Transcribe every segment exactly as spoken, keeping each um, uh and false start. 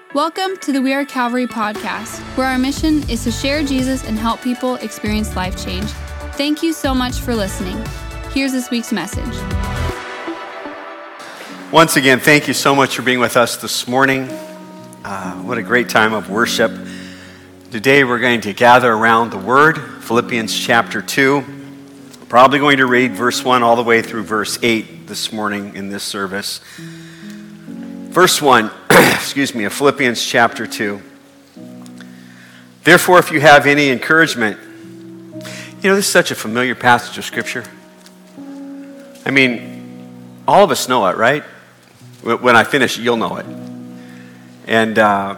Welcome to the We Are Calvary podcast, where our mission is to share Jesus and help people experience life change. Thank you so much for listening. Here's this week's message. Once again, thank you so much for being with us this morning. Uh, what a great time of worship. Today we're going to gather around the Word, Philippians chapter two. Probably going to read verse one all the way through verse eight this morning in this service. Verse one, excuse me, of Philippians chapter two. Therefore, if you have any encouragement, you know, this is such a familiar passage of Scripture. I mean, all of us know it, right? When I finish, you'll know it. And uh,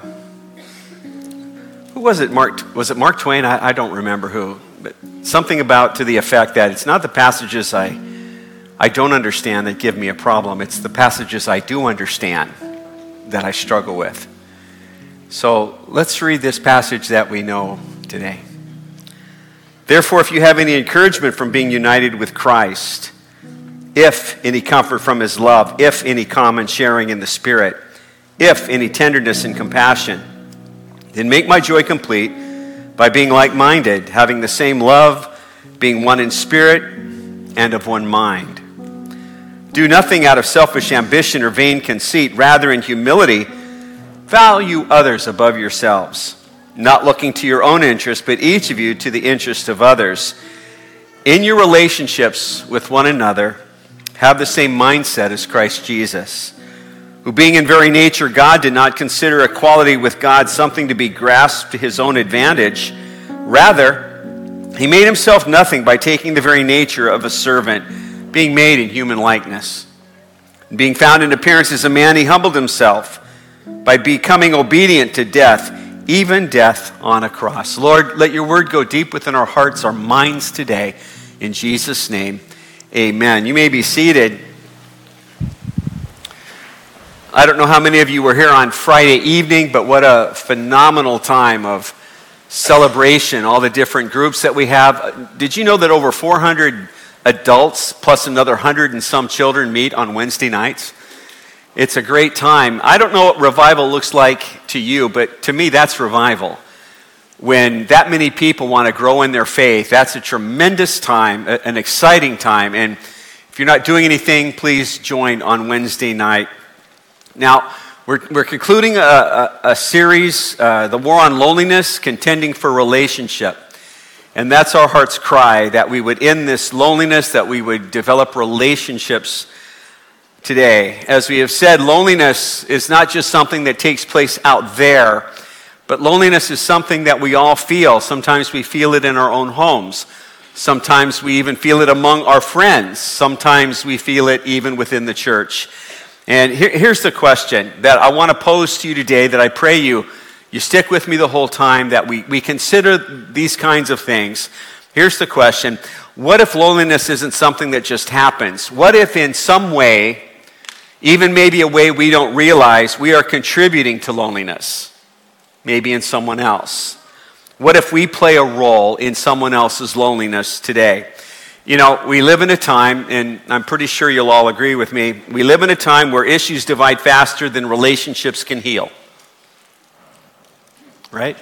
who was it? Mark? Was it Mark Twain? I, I don't remember who, but something about to the effect that it's not the passages I I don't understand that give me a problem. It's the passages I do understand that I struggle with. So let's read this passage that we know today. Therefore, if you have any encouragement from being united with Christ, if any comfort from his love, if any common sharing in the Spirit, if any tenderness and compassion, then make my joy complete by being like-minded, having the same love, being one in spirit and of one mind. Do nothing out of selfish ambition or vain conceit. Rather, in humility, value others above yourselves, not looking to your own interest, but each of you to the interest of others. In your relationships with one another, have the same mindset as Christ Jesus, who being in very nature God did not consider equality with God something to be grasped to his own advantage. Rather, he made himself nothing by taking the very nature of a servant, being made in human likeness. Being found in appearance as a man, he humbled himself by becoming obedient to death, even death on a cross. Lord, let your word go deep within our hearts, our minds today. In Jesus' name, amen. You may be seated. I don't know how many of you were here on Friday evening, but what a phenomenal time of celebration, all the different groups that we have. Did you know that over four hundred adults plus another hundred and some children meet on Wednesday nights? It's a great time. I don't know what revival looks like to you, but to me that's revival. When that many people want to grow in their faith, that's a tremendous time, an exciting time. And if you're not doing anything, please join on Wednesday night. Now, we're, we're concluding a, a, a series, uh, The War on Loneliness, Contending for Relationship. And that's our heart's cry, that we would end this loneliness, that we would develop relationships today. As we have said, loneliness is not just something that takes place out there, but loneliness is something that we all feel. Sometimes we feel it in our own homes. Sometimes we even feel it among our friends. Sometimes we feel it even within the church. And here, here's the question that I want to pose to you today, that I pray you You stick with me the whole time, that we, we consider these kinds of things. Here's the question. What if loneliness isn't something that just happens? What if in some way, even maybe a way we don't realize, we are contributing to loneliness? Maybe in someone else. What if we play a role in someone else's loneliness today? You know, we live in a time, and I'm pretty sure you'll all agree with me, we live in a time where issues divide faster than relationships can heal. Right?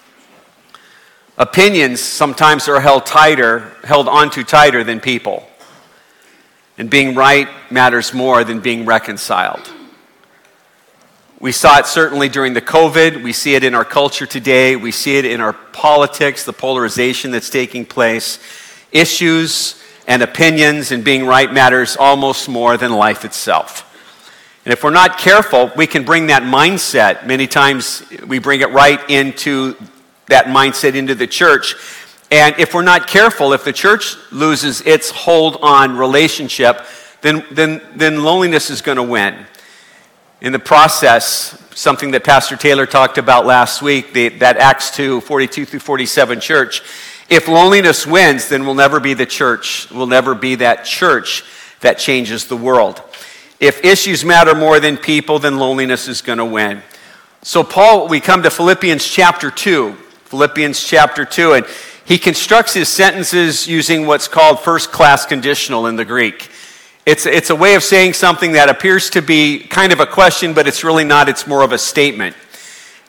Opinions sometimes are held tighter, held onto tighter than people. And being right matters more than being reconciled. We saw it certainly during the COVID. We see it in our culture today. We see it in our politics, the polarization that's taking place. Issues and opinions and being right matters almost more than life itself. And if we're not careful, we can bring that mindset. Many times we bring it right into that mindset into the church. And if we're not careful, if the church loses its hold on relationship, then, then, then loneliness is going to win. In the process, something that Pastor Taylor talked about last week, the, that Acts two, forty-two through forty-seven church, if loneliness wins, then we'll never be the church. We'll never be that church that changes the world. If issues matter more than people, then loneliness is going to win. So Paul, we come to Philippians chapter two. Philippians chapter two, and he constructs his sentences using what's called first-class conditional in the Greek. It's, it's a way of saying something that appears to be kind of a question, but it's really not. It's more of a statement.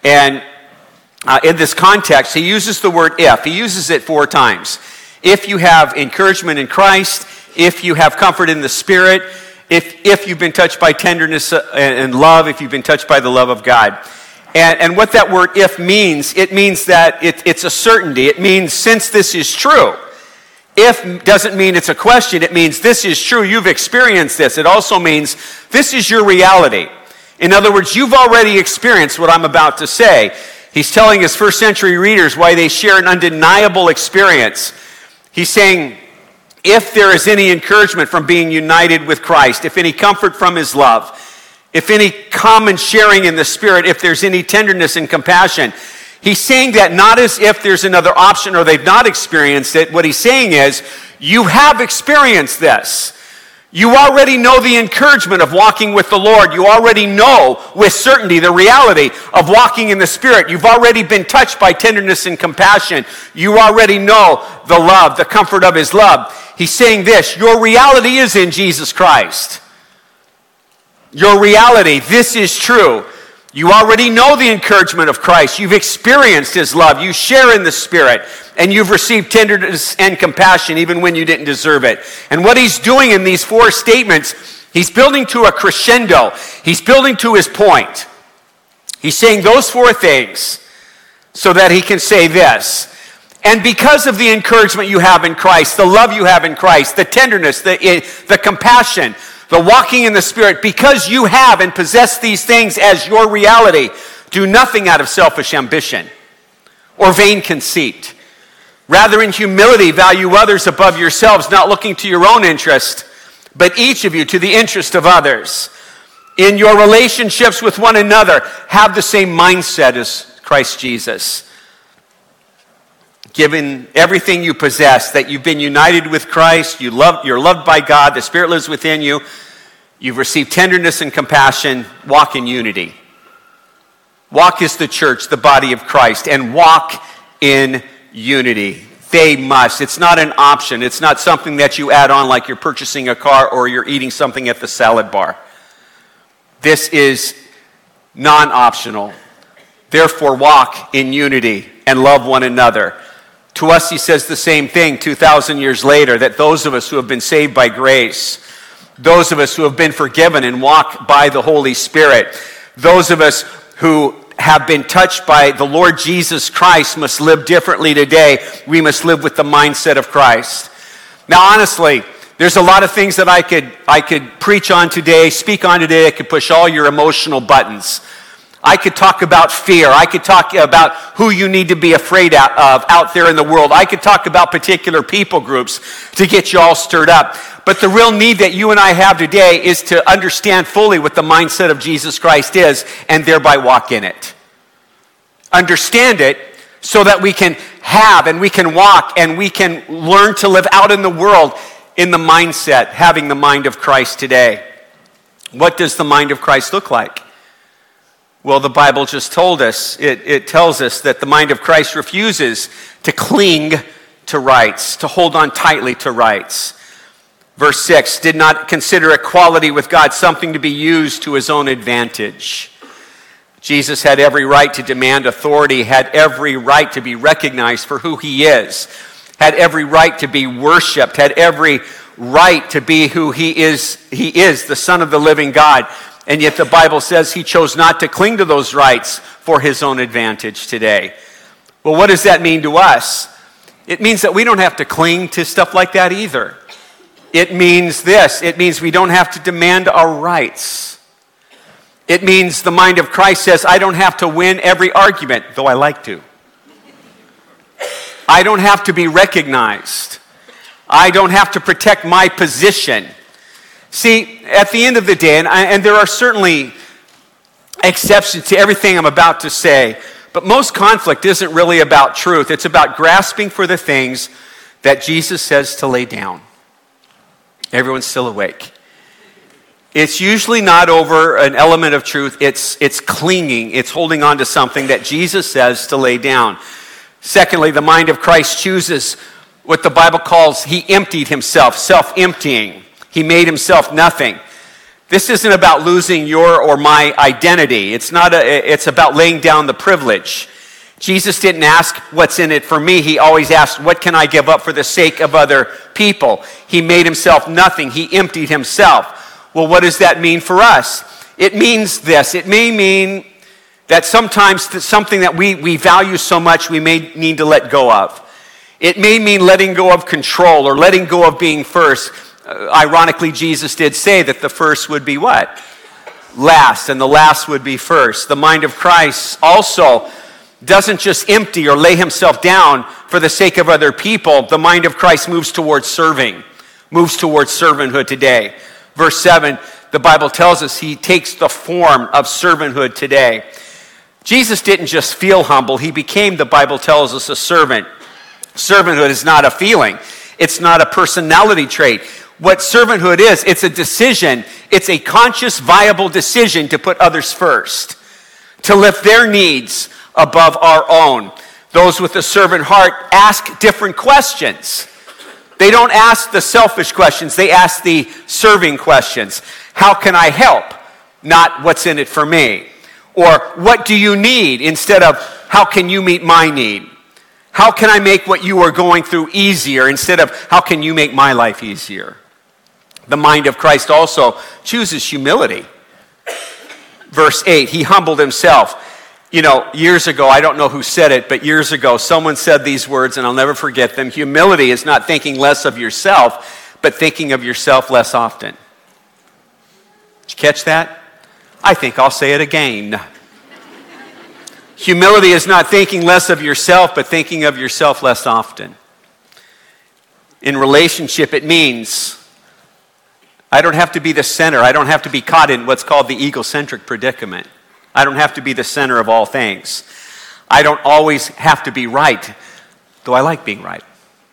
And uh, in this context, he uses the word if. He uses it four times. If you have encouragement in Christ, if you have comfort in the Spirit, if, if you've been touched by tenderness and love, if you've been touched by the love of God. And, and what that word if means, it means that it, it's a certainty. It means since this is true. If doesn't mean it's a question. It means this is true. You've experienced this. It also means this is your reality. In other words, you've already experienced what I'm about to say. He's telling his first century readers why they share an undeniable experience. He's saying, if there is any encouragement from being united with Christ, if any comfort from his love, if any common sharing in the Spirit, if there's any tenderness and compassion, he's saying that not as if there's another option or they've not experienced it. What he's saying is, you have experienced this. You already know the encouragement of walking with the Lord. You already know with certainty the reality of walking in the Spirit. You've already been touched by tenderness and compassion. You already know the love, the comfort of his love. He's saying this, your reality is in Jesus Christ. Your reality, this is true. You already know the encouragement of Christ. You've experienced his love. You share in the Spirit. And you've received tenderness and compassion even when you didn't deserve it. And what he's doing in these four statements, he's building to a crescendo. He's building to his point. He's saying those four things so that he can say this. And because of the encouragement you have in Christ, the love you have in Christ, the tenderness, the, the compassion, the walking in the Spirit, because you have and possess these things as your reality, do nothing out of selfish ambition or vain conceit. Rather, in humility, value others above yourselves, not looking to your own interest, but each of you to the interest of others. In your relationships with one another, have the same mindset as Christ Jesus. Given everything you possess, that you've been united with Christ, you love, you're loved by God, the Spirit lives within you, you've received tenderness and compassion, walk in unity. Walk as the church, the body of Christ, and walk in unity. They must. It's not an option. It's not something that you add on like you're purchasing a car or you're eating something at the salad bar. This is non-optional. Therefore, walk in unity and love one another. To us, he says the same thing two thousand years later, that those of us who have been saved by grace, those of us who have been forgiven and walk by the Holy Spirit, those of us who have been touched by the Lord Jesus Christ must live differently today. We must live with the mindset of Christ. Now, honestly, there's a lot of things that I could, I could preach on today, speak on today. I could push all your emotional buttons. I could talk about fear. I could talk about who you need to be afraid of out there in the world. I could talk about particular people groups to get you all stirred up. But the real need that you and I have today is to understand fully what the mindset of Jesus Christ is and thereby walk in it. Understand it so that we can have and we can walk and we can learn to live out in the world in the mindset, having the mind of Christ today. What does the mind of Christ look like? Well, the Bible just told us, it, it tells us that the mind of Christ refuses to cling to rights, to hold on tightly to rights. Verse six, did not consider equality with God something to be used to his own advantage. Jesus had every right to demand authority, had every right to be recognized for who he is, had every right to be worshiped, had every right to be who he is. He is the Son of the living God. And yet the Bible says he chose not to cling to those rights for his own advantage today. Well, what does that mean to us? It means that we don't have to cling to stuff like that either. It means this. It means we don't have to demand our rights. It means the mind of Christ says, I don't have to win every argument, though I like to. I don't have to be recognized. I don't have to protect my position. See, at the end of the day, and, I, and there are certainly exceptions to everything I'm about to say, but most conflict isn't really about truth. It's about grasping for the things that Jesus says to lay down. Everyone's still awake. It's usually not over an element of truth. It's, it's clinging. It's holding on to something that Jesus says to lay down. Secondly, the mind of Christ chooses what the Bible calls, he emptied himself, self-emptying. He made himself nothing. This isn't about losing your or my identity. It's not a, it's about laying down the privilege. Jesus didn't ask, what's in it for me? He always asked, what can I give up for the sake of other people? He made himself nothing. He emptied himself. Well, what does that mean for us? It means this. It may mean that sometimes something that we, we value so much we may need to let go of. It may mean letting go of control or letting go of being first. Uh, ironically, Jesus did say that the first would be what? Last, and the last would be first. The mind of Christ also doesn't just empty or lay himself down for the sake of other people. The mind of Christ moves towards serving, moves towards servanthood today. Verse seven, the Bible tells us he takes the form of servanthood today. Jesus didn't just feel humble. He became, the Bible tells us, a servant. Servanthood is not a feeling. It's not a personality trait. What servanthood is, it's a decision. It's a conscious, viable decision to put others first, to lift their needs above our own. Those with a servant heart ask different questions. They don't ask the selfish questions. They ask the serving questions. How can I help? Not what's in it for me. Or what do you need? Instead of how can you meet my need? How can I make what you are going through easier? Instead of how can you make my life easier? The mind of Christ also chooses humility. Verse eight, he humbled himself. You know, years ago, I don't know who said it, but years ago, someone said these words, and I'll never forget them. Humility is not thinking less of yourself, but thinking of yourself less often. Did you catch that? I think I'll say it again. Humility is not thinking less of yourself, but thinking of yourself less often. In relationship, it means I don't have to be the center. I don't have to be caught in what's called the egocentric predicament. I don't have to be the center of all things. I don't always have to be right, though I like being right.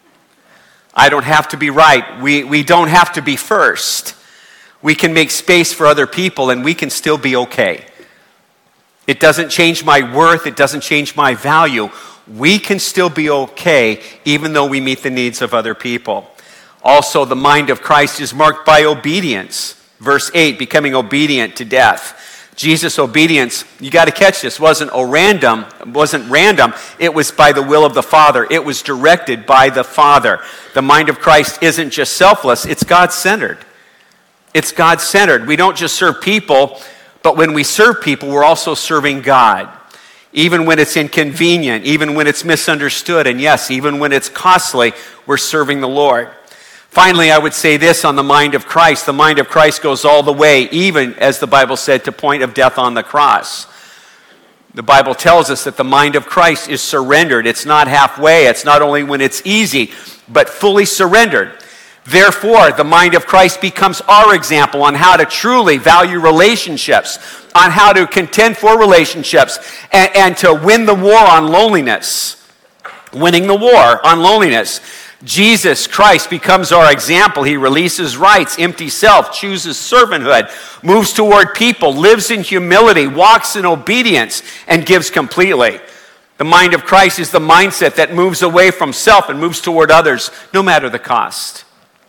I don't have to be right. We, we don't have to be first. We can make space for other people and we can still be okay. It doesn't change my worth. It doesn't change my value. We can still be okay even though we meet the needs of other people. Also, the mind of Christ is marked by obedience. Verse eight, becoming obedient to death. Jesus' obedience, you got to catch this, wasn't a random, wasn't random. It was by the will of the Father. It was directed by the Father. The mind of Christ isn't just selfless, it's God-centered. It's God-centered. We don't just serve people, but when we serve people, we're also serving God. Even when it's inconvenient, even when it's misunderstood, and yes, even when it's costly, we're serving the Lord. Finally, I would say this on the mind of Christ. The mind of Christ goes all the way, even, as the Bible said, to point of death on the cross. The Bible tells us that the mind of Christ is surrendered. It's not halfway. It's not only when it's easy, but fully surrendered. Therefore, the mind of Christ becomes our example on how to truly value relationships, on how to contend for relationships, and, and to win the war on loneliness. Winning the war on loneliness. Jesus Christ becomes our example. He releases rights, empties self, chooses servanthood, moves toward people, lives in humility, walks in obedience, and gives completely. The mind of Christ is the mindset that moves away from self and moves toward others, no matter the cost.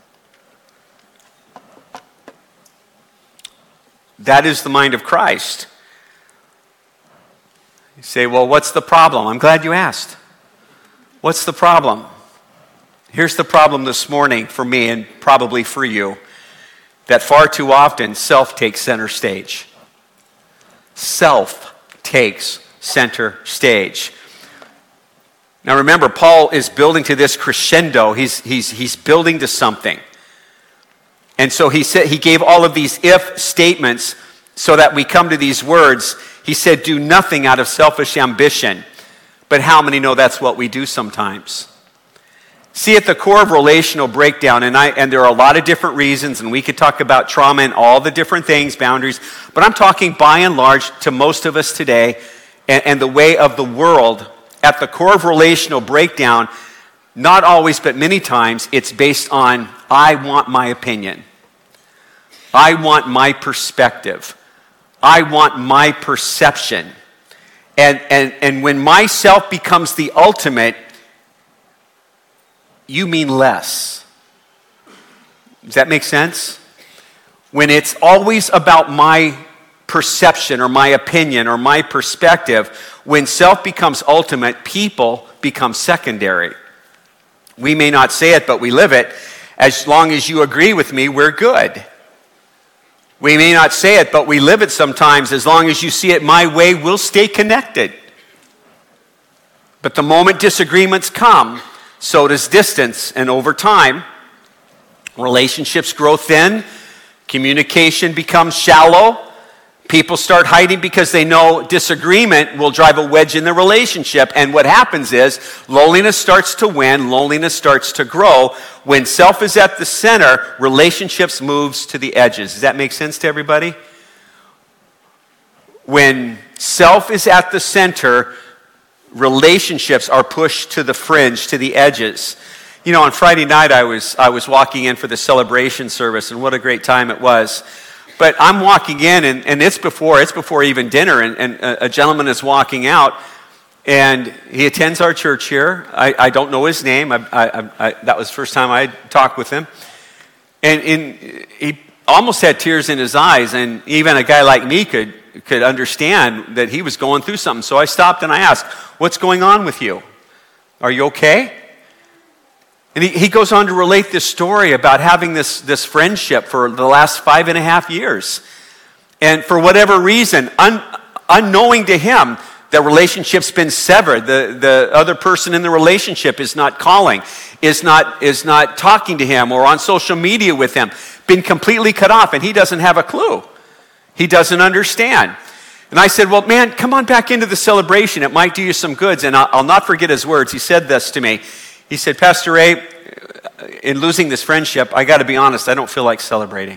That is the mind of Christ. You say, well, what's the problem? I'm glad you asked. What's the problem? Here's the problem this morning for me and probably for you, that far too often self takes center stage. Self takes center stage. Now remember, Paul is building to this crescendo. He's, he's, he's building to something. And so he said he gave all of these if statements so that we come to these words. He said, do nothing out of selfish ambition. But how many know that's what we do sometimes? See, at the core of relational breakdown, and, I, and there are a lot of different reasons, and we could talk about trauma and all the different things, boundaries, but I'm talking by and large to most of us today and, and the way of the world. At the core of relational breakdown, not always, but many times, it's based on, I want my opinion. I want my perspective. I want my perception. And, and, and when myself becomes the ultimate, you mean less. Does that make sense? when it's always about my perception or my opinion or my perspective, when self becomes ultimate, people become secondary. We may not say it, but we live it. As long as you agree with me, we're good. We may not say it, but we live it sometimes. As long as you see it my way, we'll stay connected. But the moment disagreements come, so does distance. And over time, relationships grow thin, communication becomes shallow, people start hiding because they know disagreement will drive a wedge in the relationship. And what happens is loneliness starts to win, loneliness starts to grow. When self is at the center, relationships moves to the edges. Does that make sense to everybody? When self is at the center, relationships are pushed to the fringe, to the edges. You know, on Friday night I was I was walking in for the celebration service, and what a great time it was. But I'm walking in, and, and it's before it's before even dinner, and, and a, a gentleman is walking out, and he attends our church here. I, I don't know his name. I, I, I, that was the first time I talked with him. And in, he almost had tears in his eyes, and even a guy like me could, could understand that he was going through something. So I stopped and I asked, "What's going on with you? Are you okay?" And he, he goes on to relate this story about having this, this friendship for the last five and a half years. And for whatever reason, un, unknowing to him, the relationship's been severed. The, the other person in the relationship is not calling, is not, is not talking to him or on social media with him, been completely cut off, and he doesn't have a clue. He doesn't understand. And I said, "Well, man, come on back into the celebration. It might do you some goods." And I'll, I'll not forget his words. He said this to me. He said, "Pastor Ray, in losing this friendship, I got to be honest, I don't feel like celebrating."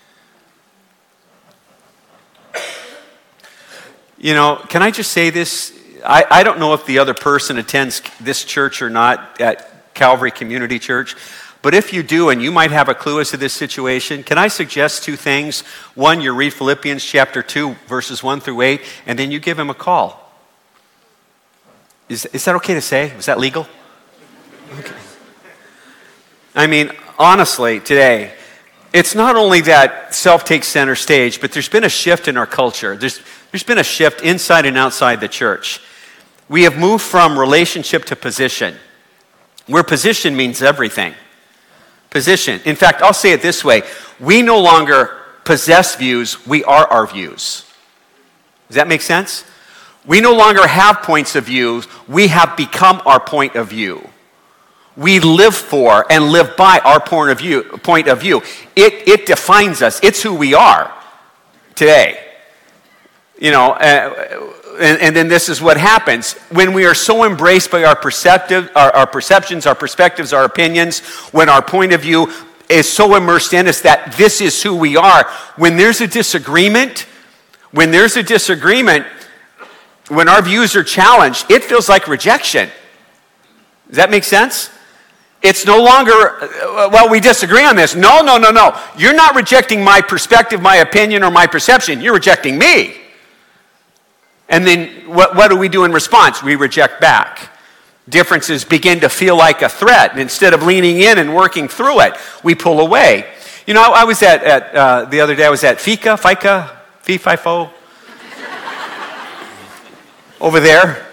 You know, can I just say this? I, I don't know if the other person attends this church or not at Calvary Community Church, but if you do and you might have a clue as to this situation, can I suggest two things? One, you read Philippians chapter two, verses one through eight, and then you give him a call. Is, is that okay to say? Was that legal? Okay. I mean, honestly, today, it's not only that self takes center stage, but there's been a shift in our culture. There's, there's been a shift inside and outside the church. We have moved from relationship to position, where position means everything. Position. In fact, I'll say it this way. We no longer possess views, we are our views. Does that make sense? We no longer have points of view, we have become our point of view. We live for and live by our point of view. Point of view. It, it defines us. It's who we are today. You know, uh, and, and then this is what happens. When we are so embraced by our, perceptive, our, our perceptions, our perspectives, our opinions, when our point of view is so immersed in us that this is who we are, when there's a disagreement, when there's a disagreement, when our views are challenged, it feels like rejection. Does that make sense? It's no longer, well, we disagree on this. No, no, no, no. You're not rejecting my perspective, my opinion, or my perception. You're rejecting me. And then what, what do we do in response? We reject back. Differences begin to feel like a threat. And instead of leaning in and working through it, we pull away. You know, I was at, at uh, the other day, I was at FICA, FICA, Fee-Fi-Fo, over there.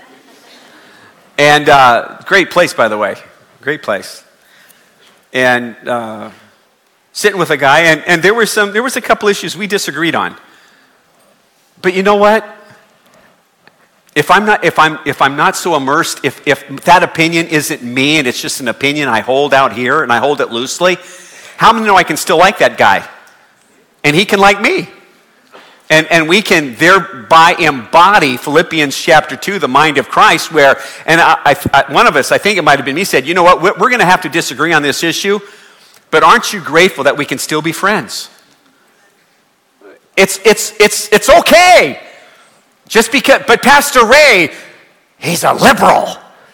And uh, great place, by the way. Great place. And uh, sitting with a guy, and, and there were some, there was a couple issues we disagreed on. But you know what? If I'm not, if I'm, if I'm not so immersed, if, if that opinion isn't me and it's just an opinion I hold out here and I hold it loosely, how many know I can still like that guy? And he can like me. And, and we can thereby embody Philippians chapter two, the mind of Christ, where, and I, I, one of us, I think it might have been me, said, you know what, we're, we're going to have to disagree on this issue, but aren't you grateful that we can still be friends? It's, it's, it's, it's okay. Just because, but Pastor Ray, he's a liberal.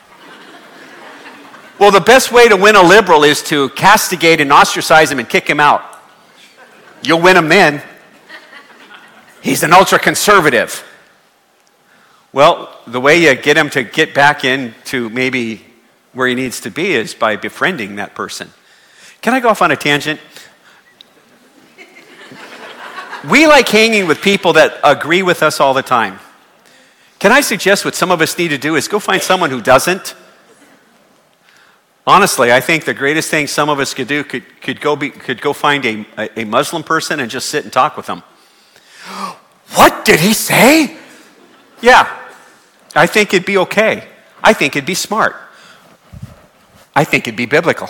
Well, the best way to win a liberal is to castigate and ostracize him and kick him out. You'll win him then. He's an ultra-conservative. Well, the way you get him to get back into maybe where he needs to be is by befriending that person. Can I go off on a tangent? We like hanging with people that agree with us all the time. Can I suggest what some of us need to do is go find someone who doesn't? Honestly, I think the greatest thing some of us could do could, could, go, be, could go find a, a Muslim person and just sit and talk with them. What did he say? Yeah, I think it'd be okay. I think it'd be smart. I think it'd be biblical.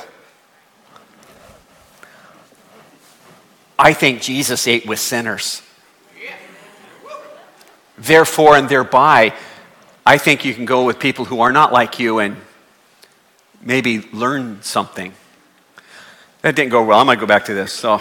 I think Jesus ate with sinners. Therefore and thereby, I think you can go with people who are not like you and maybe learn something. That didn't go well. I'm going to go back to this. So,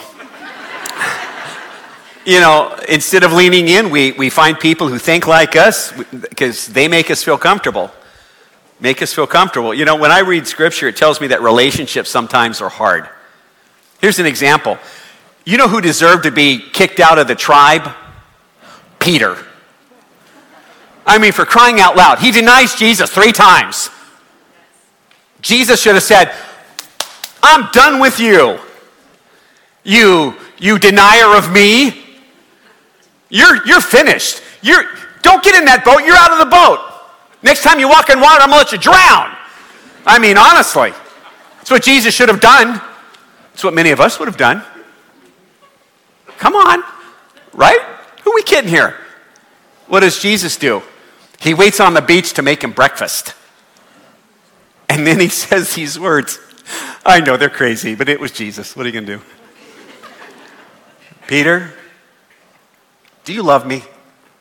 you know, instead of leaning in, we, we find people who think like us because they make us feel comfortable. Make us feel comfortable. You know, when I read Scripture, it tells me that relationships sometimes are hard. Here's an example. You know who deserved to be kicked out of the tribe? Peter. I mean, for crying out loud, he denies Jesus three times. Jesus should have said, I'm done with you. You, you denier of me. You're, you're finished. You're, don't get in that boat. You're out of the boat. Next time you walk in water, I'm going to let you drown. I mean, honestly. That's what Jesus should have done. That's what many of us would have done. Come on. Right? Who are we kidding here? What does Jesus do? He waits on the beach to make him breakfast. And then he says these words. I know they're crazy, but it was Jesus. What are you going to do? Peter, do you love me?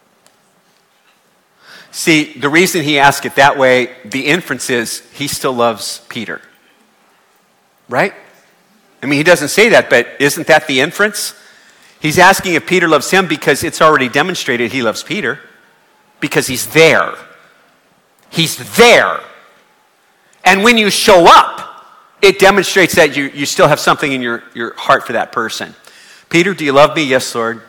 See, the reason he asked it that way, the inference is he still loves Peter. Right? I mean, he doesn't say that, but isn't that the inference? He's asking if Peter loves him because it's already demonstrated he loves Peter. Because he's there. He's there. And when you show up, it demonstrates that you, you still have something in your, your heart for that person. Peter, do you love me? Yes, Lord.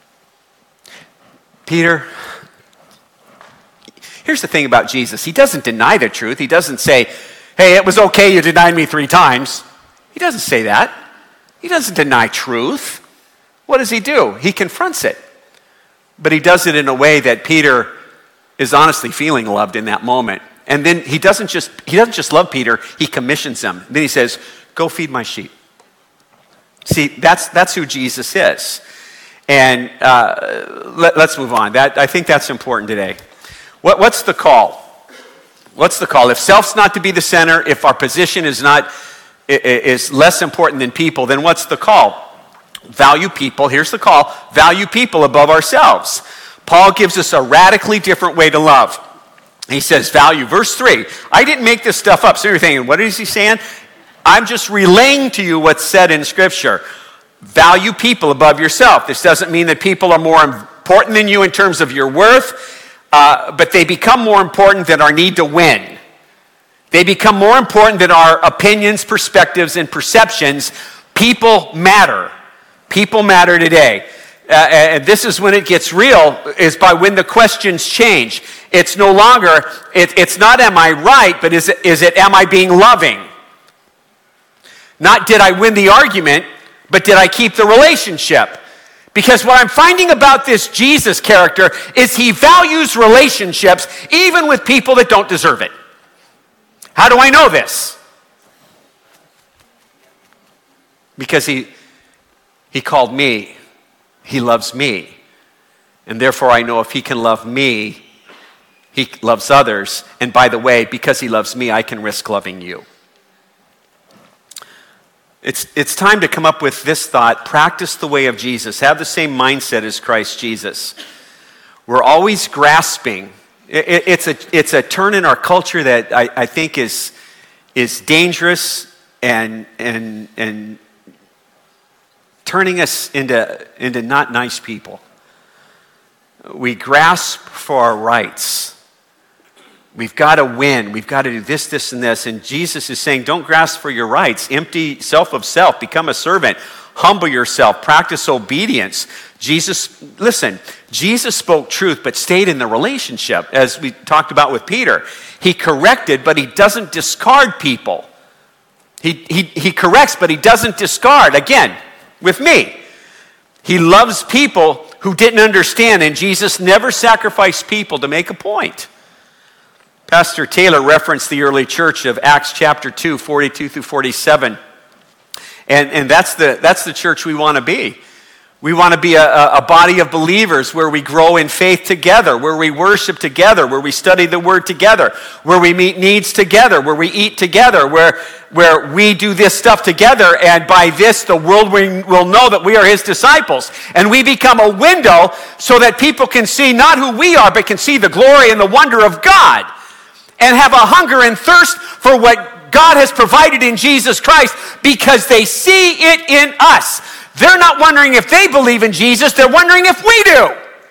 Peter, here's the thing about Jesus. He doesn't deny the truth. He doesn't say, hey, it was okay you denied me three times. He doesn't say that. He doesn't deny truth. What does he do? He confronts it. But he does it in a way that Peter is honestly feeling loved in that moment. And then he doesn't just he doesn't just love Peter, he commissions him. Then he says, go feed my sheep. See, that's that's who Jesus is. And uh, let, let's move on. That I think that's important today. What, what's the call? What's the call? If self's not to be the center, if our position is not is less important than people, then what's the call? Value people. Here's the call. Value people above ourselves. Paul gives us a radically different way to love. He says value. Verse three. I didn't make this stuff up. So you're thinking, what is he saying? I'm just relaying to you what's said in Scripture. Value people above yourself. This doesn't mean that people are more important than you in terms of your worth, uh, but they become more important than our need to win. They become more important than our opinions, perspectives, and perceptions. People matter. People matter today. Uh, and this is when it gets real, is by when the questions change. It's no longer, it, it's not am I right, but is it, is it am I being loving? Not did I win the argument, but did I keep the relationship? Because what I'm finding about this Jesus character is he values relationships even with people that don't deserve it. How do I know this? Because he, he called me. He loves me. And therefore I know if he can love me, he loves others. And by the way, because he loves me, I can risk loving you. It's, it's time to come up with this thought. Practice the way of Jesus. Have the same mindset as Christ Jesus. We're always grasping. It, it, it's, a, it's a turn in our culture that I, I think is, is dangerous and, and, and turning us into, into not nice people. We grasp for our rights. We've got to win. We've got to do this, this, and this. And Jesus is saying, don't grasp for your rights. Empty self of self. Become a servant. Humble yourself. Practice obedience. Jesus, listen, Jesus spoke truth but stayed in the relationship, as we talked about with Peter. He corrected, but he doesn't discard people. He, he, he corrects, but he doesn't discard. Again, with me. He loves people who didn't understand, and Jesus never sacrificed people to make a point. Pastor Taylor referenced the early church of Acts chapter two, forty-two through forty-seven. And, and that's the, that's the church we want to be. We want to be a, a body of believers where we grow in faith together, where we worship together, where we study the word together, where we meet needs together, where we eat together, where, where we do this stuff together, and by this the world will know that we are his disciples. And we become a window so that people can see not who we are, but can see the glory and the wonder of God, and have a hunger and thirst for what God has provided in Jesus Christ because they see it in us. They're not wondering if they believe in Jesus, they're wondering if we do.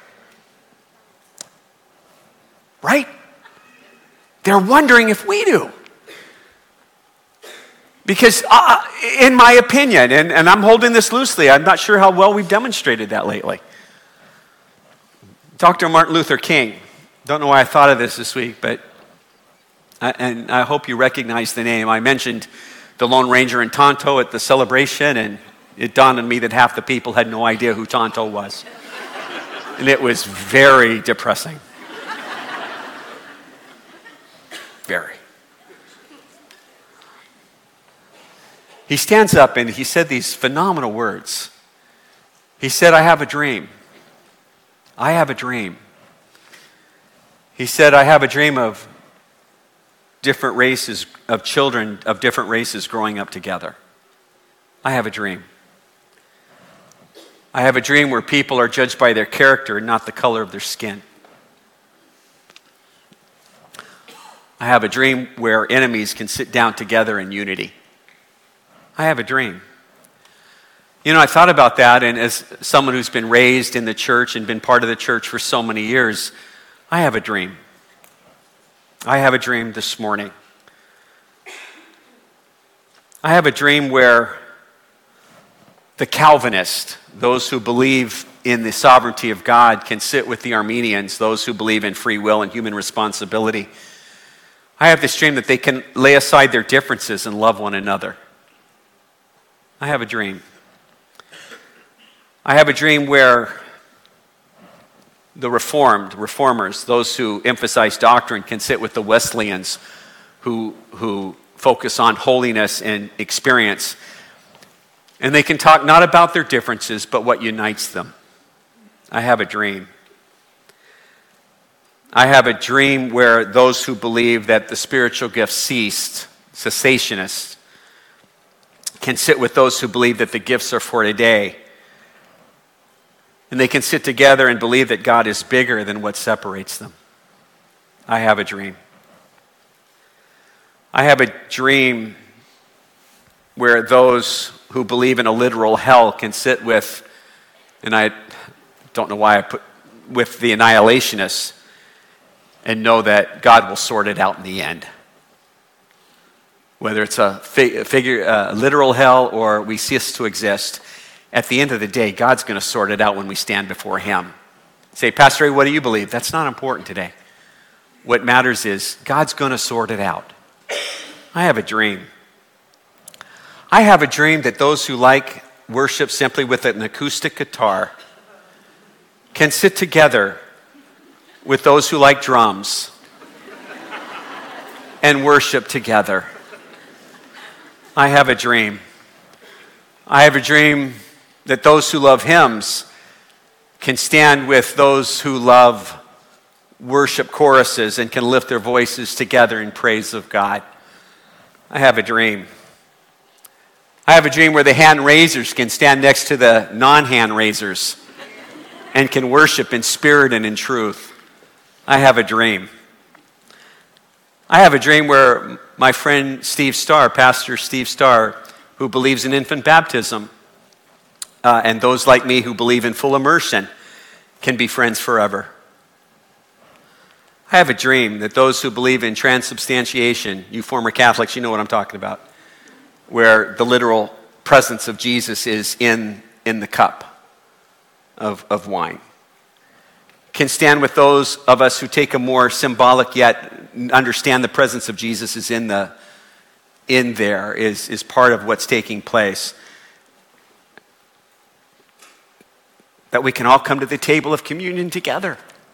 Right? They're wondering if we do. Because uh, in my opinion, and, and I'm holding this loosely, I'm not sure how well we've demonstrated that lately. Doctor Martin Luther King. Don't know why I thought of this this week, but I, and I hope you recognize the name. I mentioned the Lone Ranger and Tonto at the celebration, and it dawned on me that half the people had no idea who Tonto was. And it was very depressing. Very. He stands up and he said these phenomenal words. He said, I have a dream. I have a dream. He said, I have a dream of different races, of children of different races growing up together. I have a dream. I have a dream where people are judged by their character, not the color of their skin. I have a dream where enemies can sit down together in unity. I have a dream. You know, I thought about that, and as someone who's been raised in the church and been part of the church for so many years, I have a dream. I have a dream this morning. I have a dream where the Calvinists, those who believe in the sovereignty of God, can sit with the Armenians, those who believe in free will and human responsibility. I have this dream that they can lay aside their differences and love one another. I have a dream. I have a dream where the Reformed, Reformers, those who emphasize doctrine, can sit with the Wesleyans who, who focus on holiness and experience. And they can talk not about their differences, but what unites them. I have a dream. I have a dream where those who believe that the spiritual gifts ceased, cessationists, can sit with those who believe that the gifts are for today. And they can sit together and believe that God is bigger than what separates them. I have a dream. I have a dream where those who believe in a literal hell can sit with, and I don't know why I put, with the annihilationists, and know that God will sort it out in the end. Whether it's a fig- figure, uh, literal hell or we cease to exist, at the end of the day, God's going to sort it out when we stand before him. Say, Pastor Ray, what do you believe? That's not important today. What matters is God's going to sort it out. I have a dream. I have a dream that those who like worship simply with an acoustic guitar can sit together with those who like drums and worship together. I have a dream. I have a dream that those who love hymns can stand with those who love worship choruses and can lift their voices together in praise of God. I have a dream. I have a dream where the hand raisers can stand next to the non-hand raisers and can worship in spirit and in truth. I have a dream. I have a dream where my friend Steve Starr, Pastor Steve Starr, who believes in infant baptism, uh, and those like me who believe in full immersion, can be friends forever. I have a dream that those who believe in transubstantiation, you former Catholics, you know what I'm talking about, where the literal presence of Jesus is in, in the cup of, of wine, can stand with those of us who take a more symbolic yet understand the presence of Jesus is in the in there, is, is part of what's taking place. that we can all come to the table of communion together.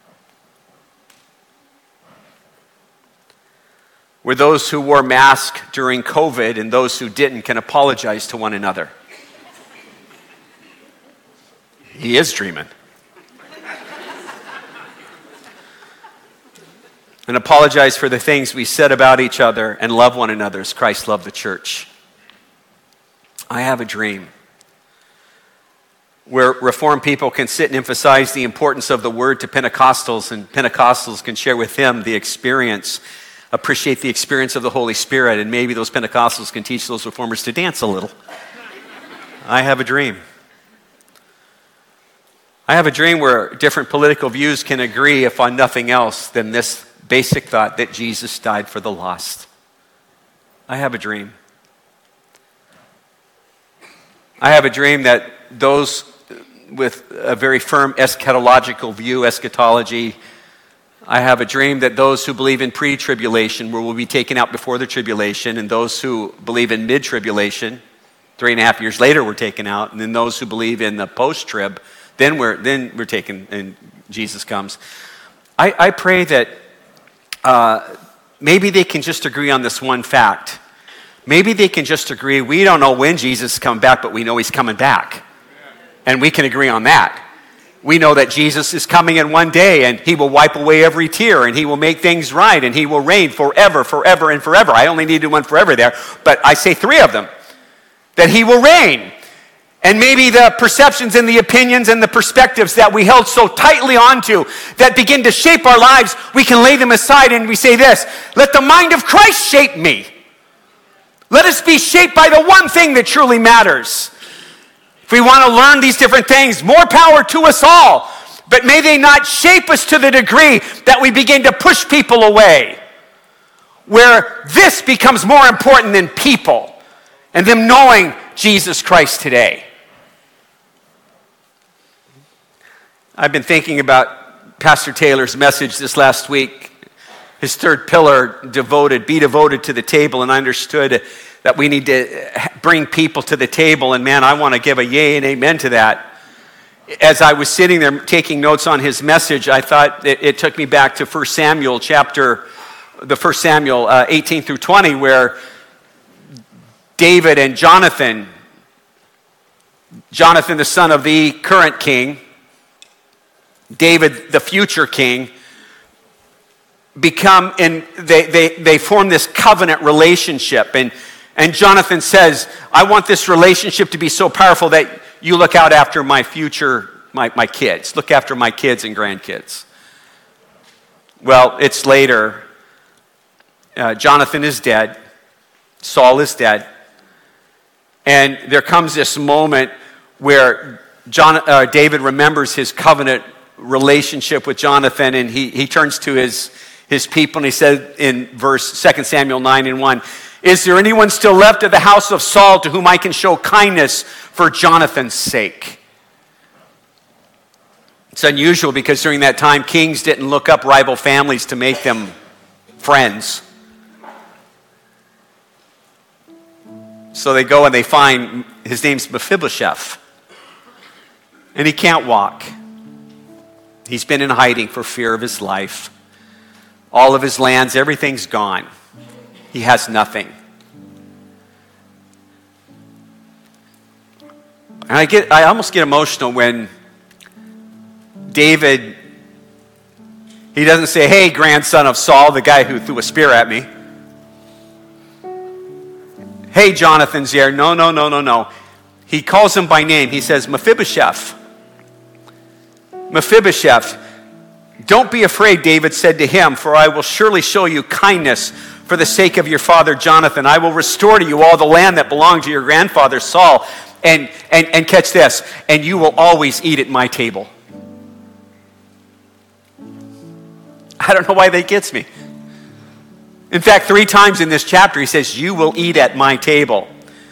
Where those who wore masks during COVID and those who didn't can apologize to one another. He is dreaming. And apologize for the things we said about each other and love one another as Christ loved the church. I have a dream where Reformed people can sit and emphasize the importance of the word to Pentecostals, and Pentecostals can share with him the experience, appreciate the experience of the Holy Spirit, and maybe those Pentecostals can teach those Reformers to dance a little. I have a dream. I have a dream where different political views can agree, if on nothing else, than this basic thought that Jesus died for the lost. I have a dream. I have a dream that those with a very firm eschatological view, eschatology, I have a dream that those who believe in pre-tribulation will be taken out before the tribulation, and those who believe in mid-tribulation, three and a half years later, we're taken out, and then those who believe in the post-trib, then we're then we're taken, and Jesus comes. I, I pray that uh, maybe they can just agree on this one fact. Maybe they can just agree, we don't know when Jesus is coming back, but we know he's coming back. And we can agree on that. We know that Jesus is coming in one day, and he will wipe away every tear, and he will make things right, and he will reign forever, forever, and forever. I only needed one forever there, but I say three of them. That he will reign. And maybe the perceptions and the opinions and the perspectives that we held so tightly onto that begin to shape our lives, we can lay them aside and we say this, let the mind of Christ shape me. Let us be shaped by the one thing that truly matters. If we want to learn these different things, more power to us all. But may they not shape us to the degree that we begin to push people away, where this becomes more important than people and them knowing Jesus Christ today. I've been thinking about Pastor Taylor's message this last week. His third pillar, devoted, be devoted to the table, and I understood that we need to bring people to the table, and man, I want to give a yay and amen to that. As I was sitting there taking notes on his message, I thought it, it took me back to First Samuel chapter, the First Samuel uh, eighteen through twenty, where David and Jonathan, Jonathan the son of the current king, David the future king, become, and they, they, they form this covenant relationship. And, and Jonathan says, I want this relationship to be so powerful that you look out after my future, my, my kids. Look after my kids and grandkids. Well, it's later. Uh, Jonathan is dead. Saul is dead. And there comes this moment where John, uh, David remembers his covenant relationship with Jonathan, and he, he turns to his his people, and he said in verse Second Samuel nine and one, is there anyone still left of the house of Saul to whom I can show kindness for Jonathan's sake? It's unusual because during that time, kings didn't look up rival families to make them friends. So they go and they find, his name's Mephibosheth, and he can't walk. He's been in hiding for fear of his life. All of his lands, everything's gone. He has nothing. And I get, I almost get emotional when David, he doesn't say, hey, grandson of Saul, the guy who threw a spear at me. Hey, Jonathan's here. No, no, no, no, no. He calls him by name. He says, Mephibosheth. Mephibosheth. Don't be afraid, David said to him, for I will surely show you kindness for the sake of your father Jonathan. I will restore to you all the land that belonged to your grandfather Saul. And, and, and catch this, and you will always eat at my table. I don't know why that gets me. In fact, three times in this chapter, he says, you will eat at my table.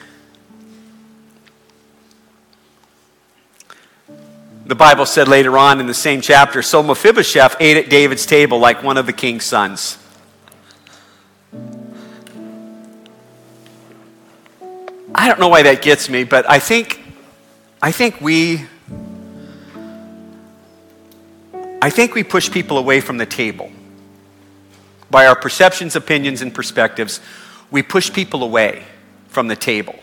The Bible said later on in the same chapter, so Mephibosheth ate at David's table like one of the king's sons. I don't know why that gets me, but I think, I think we, I think we push people away from the table. By our perceptions, opinions, and perspectives, we push people away from the table.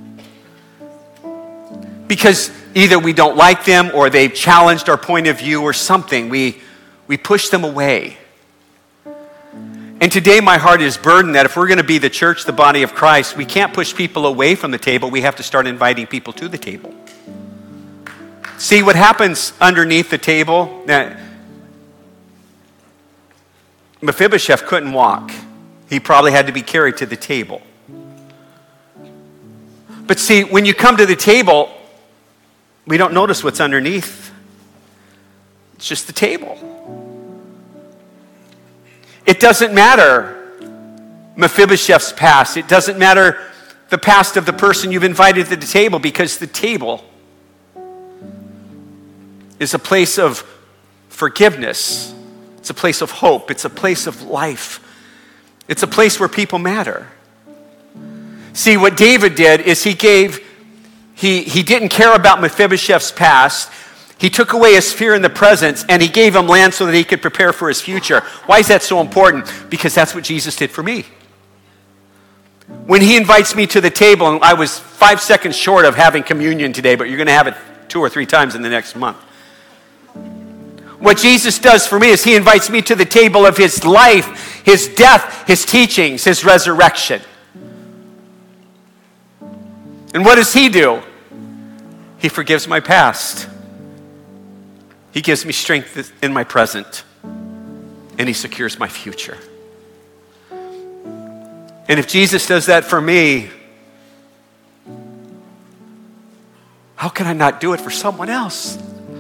Because either we don't like them or they've challenged our point of view or something. We, we push them away. And today my heart is burdened that if we're going to be the church, the body of Christ, we can't push people away from the table. We have to start inviting people to the table. See what happens underneath the table? Now, Mephibosheth couldn't walk. He probably had to be carried to the table. But see, when you come to the table, we don't notice what's underneath. It's just the table. It doesn't matter Mephibosheth's past. It doesn't matter the past of the person you've invited to the table, because the table is a place of forgiveness. It's a place of hope. It's a place of life. It's a place where people matter. See, what David did is he gave, he, he didn't care about Mephibosheth's past. He took away his fear in the present, and he gave him land so that he could prepare for his future. Why is that so important? Because that's what Jesus did for me. When he invites me to the table, and I was five seconds short of having communion today, but you're going to have it two or three times in the next month. What Jesus does for me is he invites me to the table of his life, his death, his teachings, his resurrection. And what does he do? He forgives my past. He gives me strength in my present. And he secures my future. And if Jesus does that for me, how can I not do it for someone else?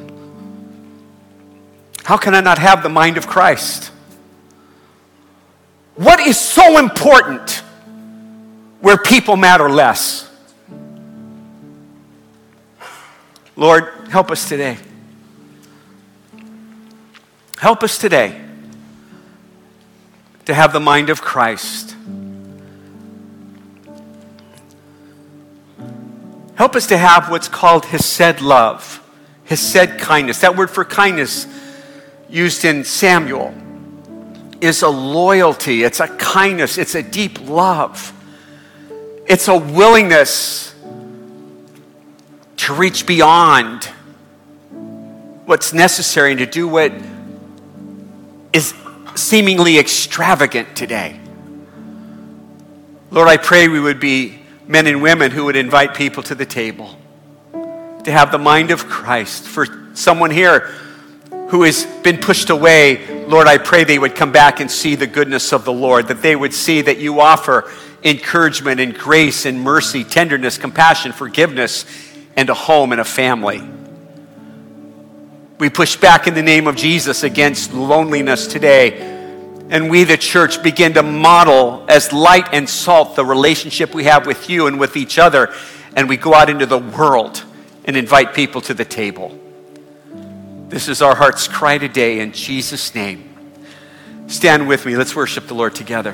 How can I not have the mind of Christ? What is so important where people matter less? Lord, help us today. Help us today to have the mind of Christ. Help us to have what's called hesed love, hesed kindness. That word for kindness used in Samuel is a loyalty, it's a kindness, it's a deep love. It's a willingness to reach beyond what's necessary and to do what is seemingly extravagant today. Lord, I pray we would be men and women who would invite people to the table, to have the mind of Christ. For someone here who has been pushed away, Lord, I pray they would come back and see the goodness of the Lord, that they would see that you offer encouragement and grace and mercy, tenderness, compassion, forgiveness, and a home and a family. We push back in the name of Jesus against loneliness today. And we, the church, begin to model as light and salt the relationship we have with you and with each other. And we go out into the world and invite people to the table. This is our heart's cry today in Jesus' name. Stand with me. Let's worship the Lord together.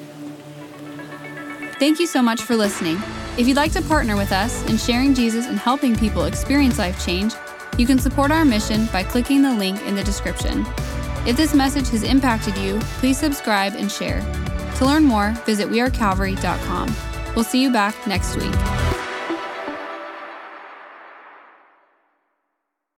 Thank you so much for listening. If you'd like to partner with us in sharing Jesus and helping people experience life change, you can support our mission by clicking the link in the description. If this message has impacted you, please subscribe and share. To learn more, visit we are calvary dot com. We'll see you back next week.